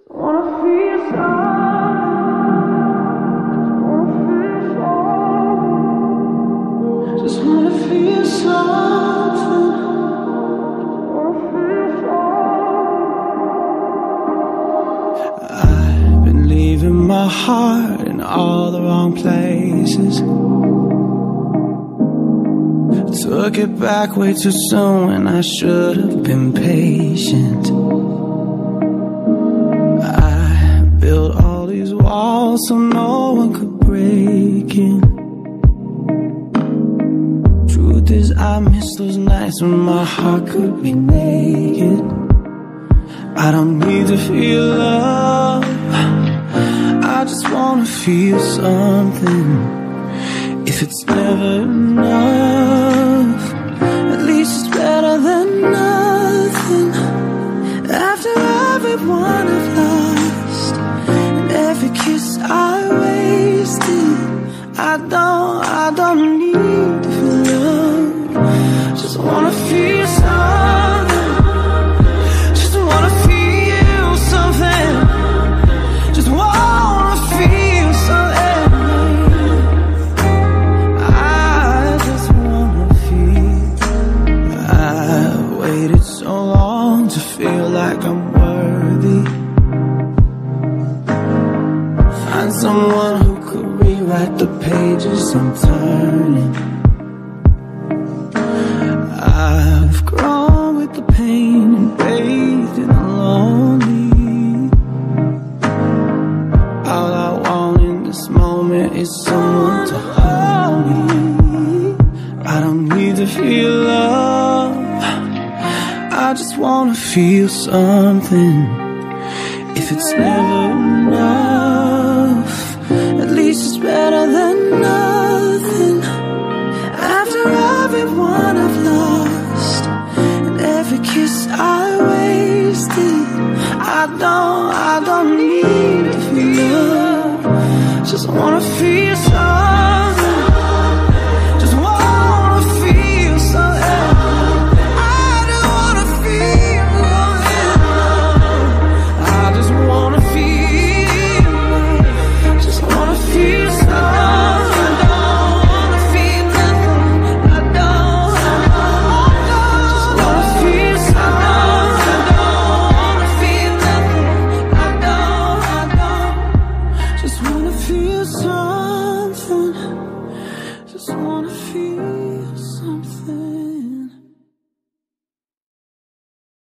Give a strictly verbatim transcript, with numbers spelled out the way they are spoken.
Wanna feel something. Just wanna feel something. Wanna feel something. I've been leaving my heart in all the wrong places. Took it back way too soon when I should have been patient. I built all these walls so no one could break in. Truth is I miss those nights when my heart could be naked. I don't need to feel love, I just wanna feel something. If it's never enough, at least it's better than nothing. After everyone I've lost and every kiss I wasted, I don't, I don't need to feel love. Just wanna feel something. Just wanna feel something. Just wanna feel something. Waited so long to feel like I'm worthy. Find someone who could rewrite the pages I'm turning. I've grown with the pain and bathed in the lonely. All I want in this moment is someone to hold me. I don't need to feel love, I just wanna feel something. If it's never enough, at least it's better than